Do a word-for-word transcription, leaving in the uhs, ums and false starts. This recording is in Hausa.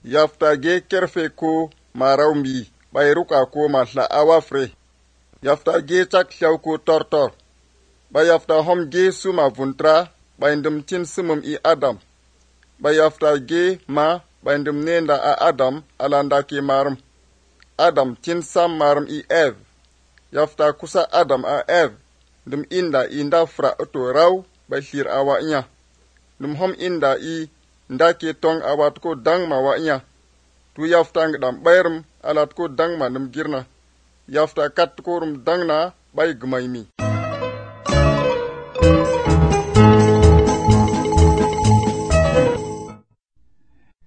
Yafta ge kerfe ko marawmi bay ruka ko matla awafre. Yafta ge chak xiaw ko tortor. Ba yafta hom ge suma vuntra bay ndum tin sumum i Adam. Ba yafta ge ma bay ndum nenda a Adam alanda ke marum. Adam tin sam marum i Ev. Yafta kusa Adam a Ev. Ndum inda inda fra oto raw bay shir awa nya. Ndum hom inda i nda ke tong awat ko dang ma wa nya. Tu yafta ngdam bayrum alat ko dang ma num girna. Yafta kat korum dang na bay gmaymi.